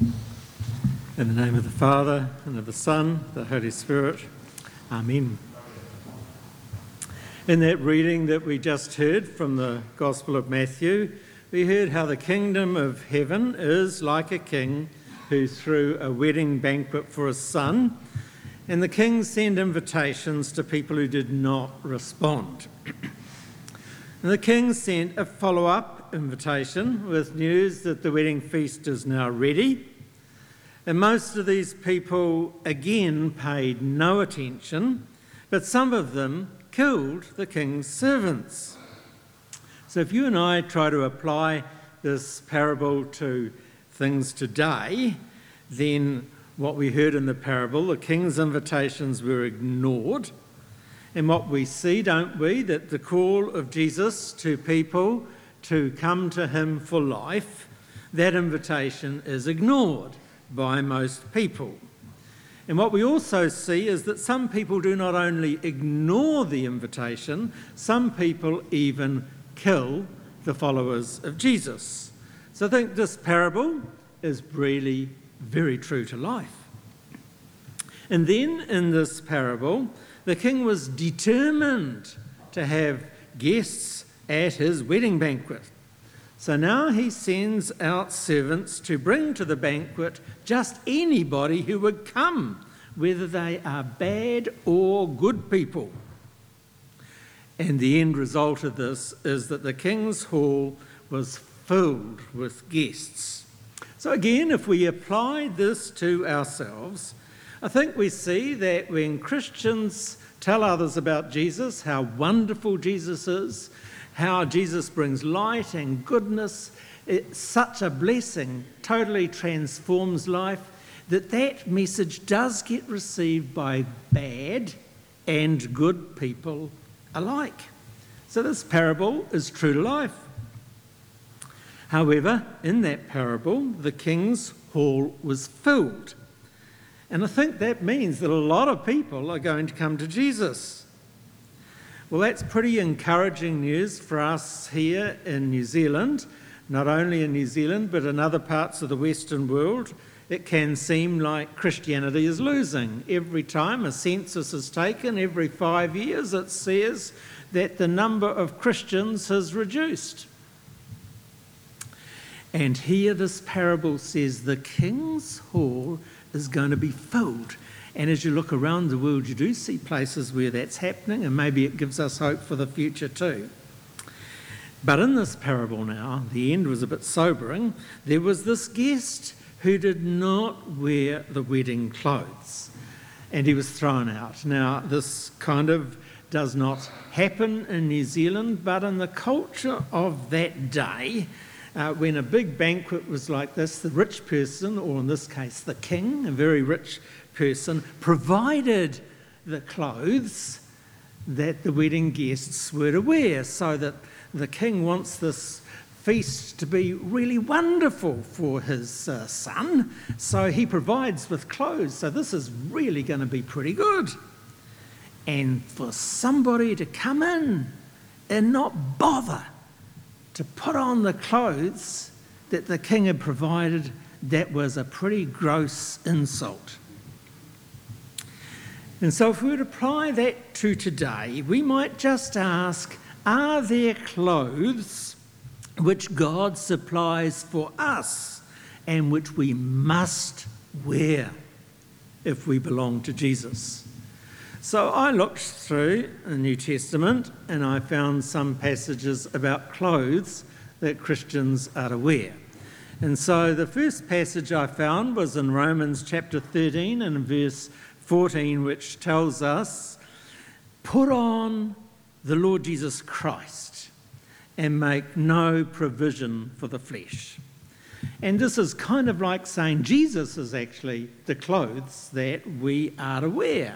In the name of the Father, and of the Son, the Holy Spirit. Amen. In that reading that we just heard from the Gospel of Matthew, we heard how the kingdom of heaven is like a king who threw a wedding banquet for his son, and the king sent invitations to people who did not respond. And the king sent a follow-up invitation with news that the wedding feast is now ready. And most of these people again paid no attention, but some of them killed the king's servants. So if you and I try to apply this parable to things today, then what we heard in the parable, the king's invitations were ignored. And what we see, don't we, that the call of Jesus to people to come to him for life, that invitation is ignored by most people. And what we also see is that some people do not only ignore the invitation, some people even kill the followers of Jesus. So I think this parable is really very true to life. And then in this parable, the king was determined to have guests at his wedding banquet. So now he sends out servants to bring to the banquet just anybody who would come, whether they are bad or good people. And the end result of this is that the king's hall was filled with guests. So again, if we apply this to ourselves, I think we see that when Christians tell others about Jesus, how wonderful Jesus is, how Jesus brings light and goodness, it's such a blessing, totally transforms life, that message does get received by bad and good people alike. So this parable is true to life. However, in that parable, the king's hall was filled. And I think that means that a lot of people are going to come to Jesus. Well, that's pretty encouraging news for us here in New Zealand, not only in New Zealand, but in other parts of the Western world. It can seem like Christianity is losing. Every time a census is taken, every 5 years, it says that the number of Christians has reduced. And here this parable says the king's hall is going to be filled. And as you look around the world, you do see places where that's happening, and maybe it gives us hope for the future too. But in this parable now, the end was a bit sobering. There was this guest who did not wear the wedding clothes, and he was thrown out. Now, this kind of does not happen in New Zealand, but in the culture of that day, when a big banquet was like this, the rich person, or in this case the king, a very rich person, provided the clothes that the wedding guests were to wear, so that the king wants this feast to be really wonderful for his son, so he provides with clothes. So this is really going to be pretty good. And for somebody to come in and not bother to put on the clothes that the king had provided, that was a pretty gross insult. And so if we were to apply that to today, we might just ask, are there clothes which God supplies for us and which we must wear if we belong to Jesus? So I looked through the New Testament and I found some passages about clothes that Christians are to wear. And so the first passage I found was in Romans chapter 13 and verse 14, which tells us, "Put on the Lord Jesus Christ and make no provision for the flesh." And this is kind of like saying Jesus is actually the clothes that we are to wear.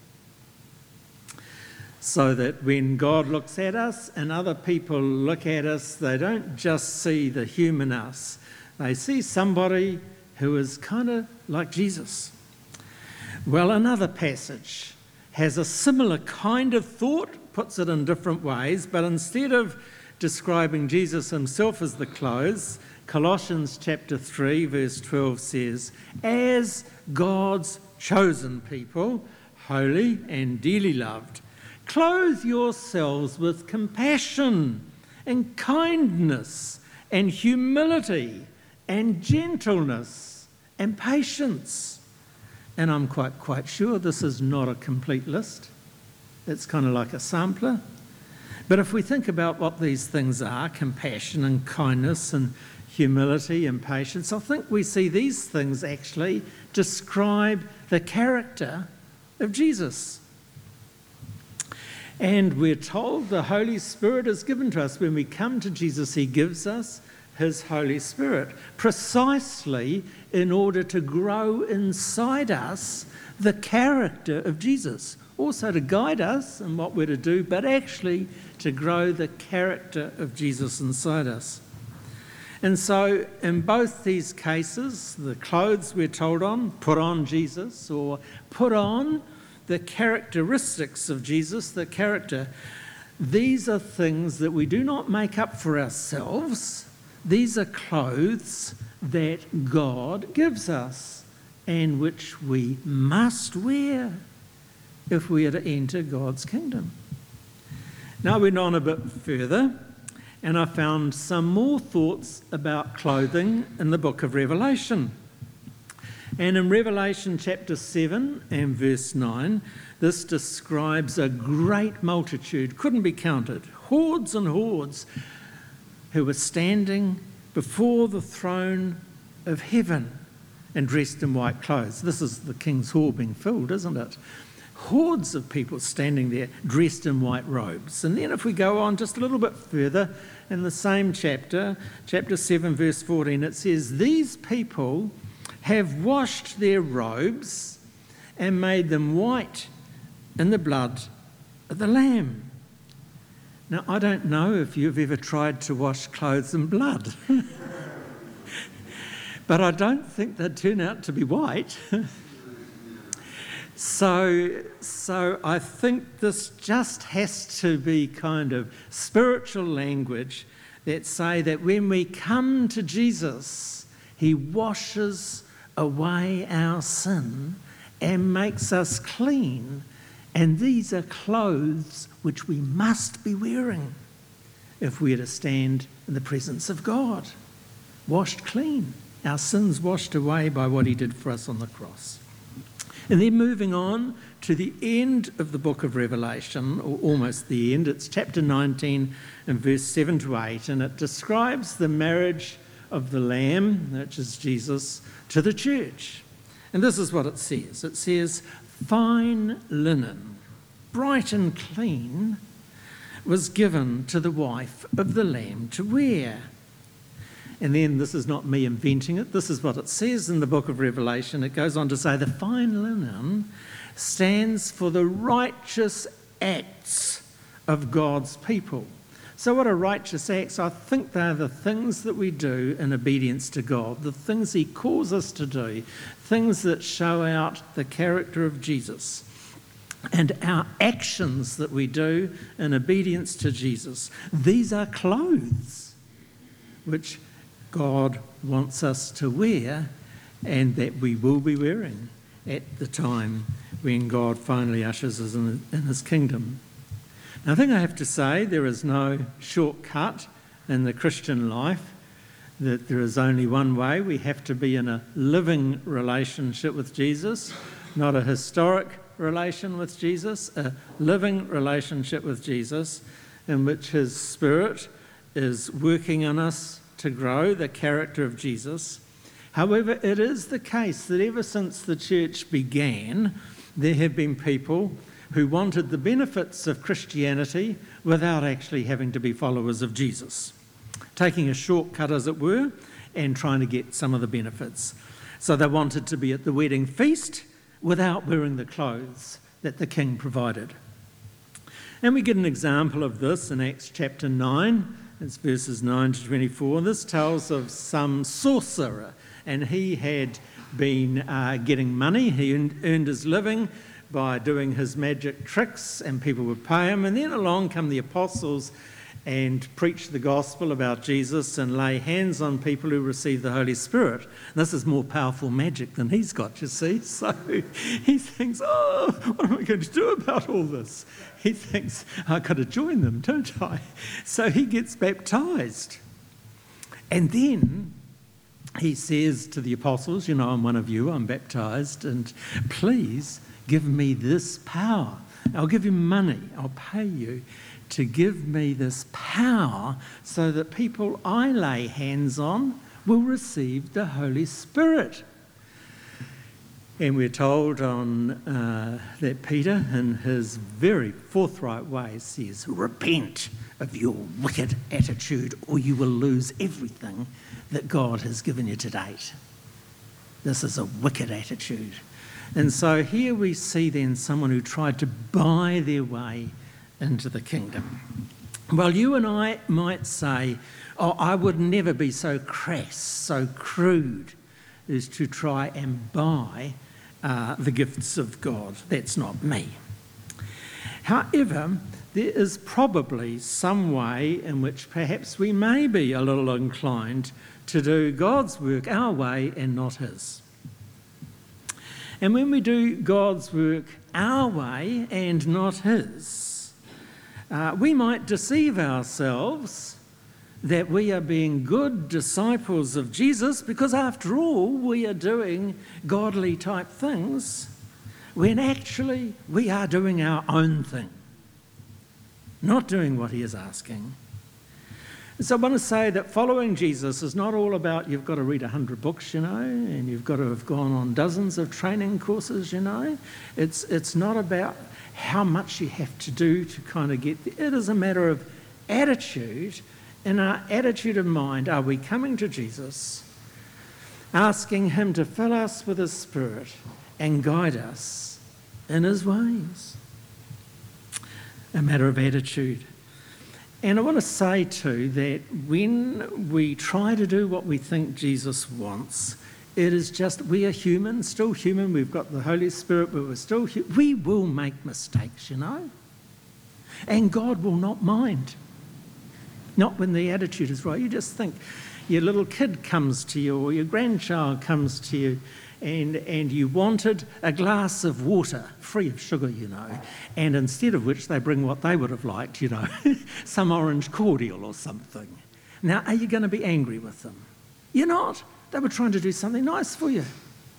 So that when God looks at us and other people look at us, they don't just see the human us. They see somebody who is kind of like Jesus. Well, another passage has a similar kind of thought, puts it in different ways, but instead of describing Jesus himself as the clothes, Colossians chapter 3 verse 12 says, "As God's chosen people, holy and dearly loved, clothe yourselves with compassion and kindness and humility and gentleness and patience." And I'm quite sure this is not a complete list. It's kind of like a sampler. But if we think about what these things are, compassion and kindness and humility and patience, I think we see these things actually describe the character of Jesus. And we're told the Holy Spirit is given to us. When we come to Jesus, he gives us his Holy Spirit, precisely in order to grow inside us the character of Jesus. Also to guide us in what we're to do, but actually to grow the character of Jesus inside us. And so in both these cases, the clothes we're told on, put on Jesus, or put on the characteristics of Jesus, the character. These are things that we do not make up for ourselves. These are clothes that God gives us and which we must wear if we are to enter God's kingdom. Now I went on a bit further and I found some more thoughts about clothing in the book of Revelation. And in Revelation chapter 7 and verse 9, this describes a great multitude, couldn't be counted, hordes and hordes, who were standing before the throne of heaven and dressed in white clothes. This is the King's Hall being filled, isn't it? Hordes of people standing there dressed in white robes. And then if we go on just a little bit further in the same chapter, chapter 7 verse 14, it says, "These people have washed their robes and made them white in the blood of the Lamb." Now, I don't know if you've ever tried to wash clothes in blood, but I don't think they'd turn out to be white. So I think this just has to be kind of spiritual language that say that when we come to Jesus, he washes away our sin and makes us clean. And these are clothes which we must be wearing if we are to stand in the presence of God. Washed clean, our sins washed away by what he did for us on the cross. And then moving on to the end of the book of Revelation, or almost the end, it's chapter 19 and verse 7 to 8, and it describes the marriage of the Lamb, which is Jesus, to the church. And this is what it says. It says, "Fine linen, bright and clean, was given to the wife of the Lamb to wear." And then this is not me inventing it. This is what it says in the book of Revelation. It goes on to say the fine linen stands for the righteous acts of God's people. So what are righteous acts? I think they're the things that we do in obedience to God, the things he calls us to do, things that show out the character of Jesus. And our actions that we do in obedience to Jesus, these are clothes which God wants us to wear and that we will be wearing at the time when God finally ushers us in his kingdom. Now, I think I have to say there is no shortcut in the Christian life, that there is only one way. We have to be in a living relationship with Jesus, not a historic relation with Jesus, a living relationship with Jesus in which his Spirit is working on us to grow the character of Jesus. However, it is the case that ever since the church began, there have been people who wanted the benefits of Christianity without actually having to be followers of Jesus, taking a shortcut, as it were, and trying to get some of the benefits. So they wanted to be at the wedding feast without wearing the clothes that the king provided. And we get an example of this in Acts chapter 9. It's verses 9 to 24. This tells of some sorcerer, and he had been getting money. He earned his living by doing his magic tricks, and people would pay him. And then along come the apostles, and preach the gospel about Jesus and lay hands on people who receive the Holy Spirit. This is more powerful magic than he's got, you see. So he thinks, oh, what am I going to do about all this? He thinks, I've got to join them, don't I? So he gets baptised. And then he says to the apostles, you know, I'm one of you, I'm baptised, and please give me this power. I'll give you money, I'll pay you to give me this power so that people I lay hands on will receive the Holy Spirit. And we're told that Peter, in his very forthright way, says, repent of your wicked attitude or you will lose everything that God has given you to date. This is a wicked attitude. And so here we see then someone who tried to buy their way into the kingdom. Well, you and I might say, oh, I would never be so crass, so crude, as to try and buy the gifts of God. That's not me. However, there is probably some way in which perhaps we may be a little inclined to do God's work our way and not his. And when we do God's work our way and not his, we might deceive ourselves that we are being good disciples of Jesus because after all we are doing godly type things when actually we are doing our own thing, not doing what he is asking. So I want to say that following Jesus is not all about you've got to read 100 books, you know, and you've got to have gone on dozens of training courses, you know. It's not about how much you have to do to kind of get there. It is a matter of attitude. In our attitude of mind, are we coming to Jesus, asking him to fill us with his Spirit and guide us in his ways? A matter of attitude. And I want to say too that when we try to do what we think Jesus wants, it is just, we are human, still human, we've got the Holy Spirit, but we're still human. We will make mistakes, you know, and God will not mind. Not when the attitude is right. You just think your little kid comes to you or your grandchild comes to you and you wanted a glass of water, free of sugar, you know, and instead of which they bring what they would have liked, you know, some orange cordial or something. Now, are you going to be angry with them? You're not. They were trying to do something nice for you.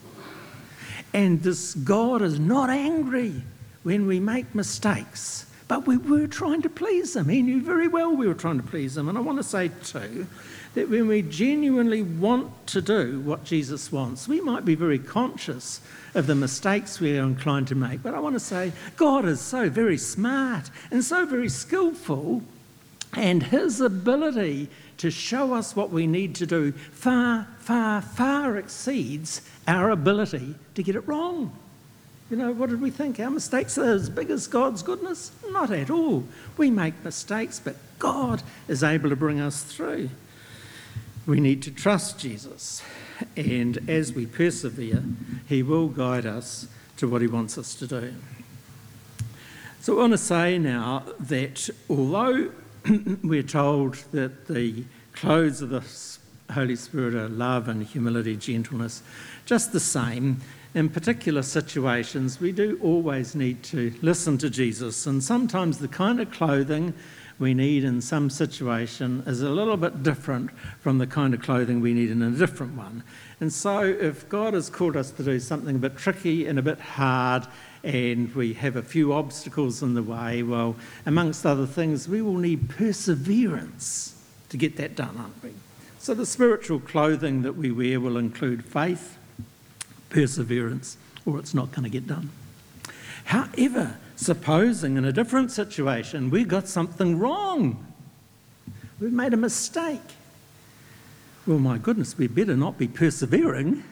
And this God is not angry when we make mistakes, but we were trying to please him. He knew very well we were trying to please him. And I want to say too, that when we genuinely want to do what Jesus wants, we might be very conscious of the mistakes we are inclined to make. But I want to say, God is so very smart and so very skillful, and his ability to show us what we need to do far, far, far exceeds our ability to get it wrong. You know, what did we think? Our mistakes are as big as God's goodness? Not at all. We make mistakes, but God is able to bring us through. We need to trust Jesus, and as we persevere, he will guide us to what he wants us to do. So I want to say now that although we're told that the clothes of the Holy Spirit are love and humility, gentleness, just the same, in particular situations, we do always need to listen to Jesus, and sometimes the kind of clothing we need in some situation is a little bit different from the kind of clothing we need in a different one. And so if God has called us to do something a bit tricky and a bit hard, and we have a few obstacles in the way, well, amongst other things, we will need perseverance to get that done, aren't we? So the spiritual clothing that we wear will include faith, perseverance, or it's not going to get done. However, supposing in a different situation we got something wrong, we've made a mistake, well, my goodness, we better not be persevering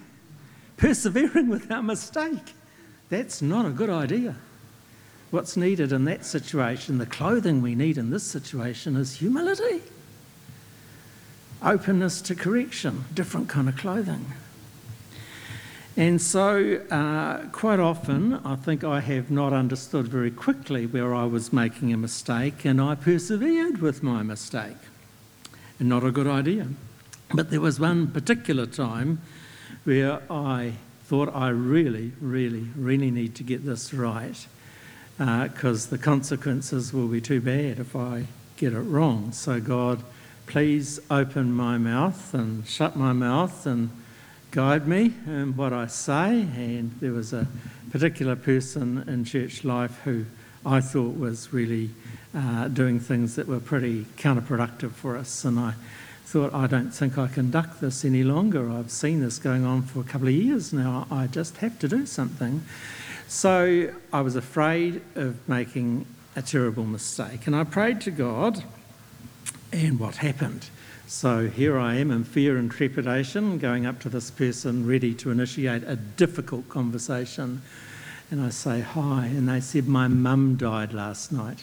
with our mistake. That's not a good idea. What's needed in that situation, the clothing we need in this situation, is humility, openness to correction, different kind of clothing. And so quite often I think I have not understood very quickly where I was making a mistake, and I persevered with my mistake. And not a good idea. But there was one particular time where I thought I really need to get this right, because the consequences will be too bad if I get it wrong. So God, please open my mouth and shut my mouth and guide me in what I say. And there was a particular person in church life who I thought was really doing things that were pretty counterproductive for us, and I thought, I don't think I can duck this any longer. I've seen this going on for a couple of years now. I just have to do something. So I was afraid of making a terrible mistake, and I prayed to God, and what happened? So here I am in fear and trepidation, going up to this person ready to initiate a difficult conversation, and I say, hi, and they said, my mum died last night.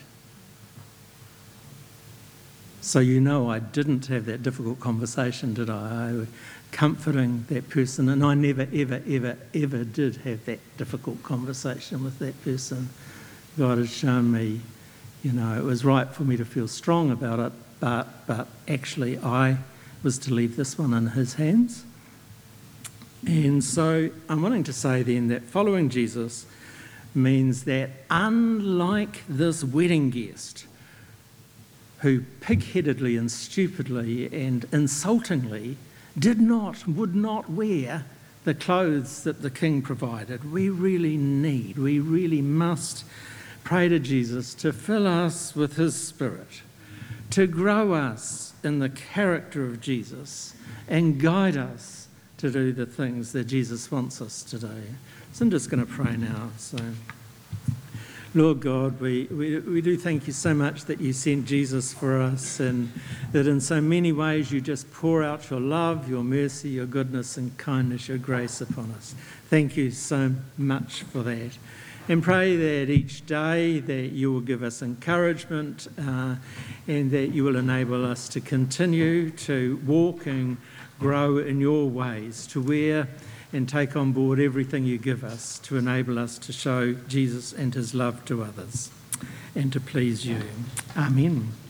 So you know I didn't have that difficult conversation, did I? I was comforting that person, and I never, ever did have that difficult conversation with that person. God has shown me, you know, it was right for me to feel strong about it, but actually I was to leave this one in his hands. And so I'm wanting to say then that following Jesus means that unlike this wedding guest, who pig-headedly and stupidly and insultingly would not wear the clothes that the king provided, we really must pray to Jesus to fill us with his Spirit, to grow us in the character of Jesus and guide us to do the things that Jesus wants us to do. So I'm just going to pray now. So, Lord God, we do thank you so much that you sent Jesus for us, and that in so many ways you just pour out your love, your mercy, your goodness and kindness, your grace upon us. Thank you so much for that. And pray that each day that you will give us encouragement and that you will enable us to continue to walk and grow in your ways, to wear and take on board everything you give us to enable us to show Jesus and his love to others and to please you. Amen.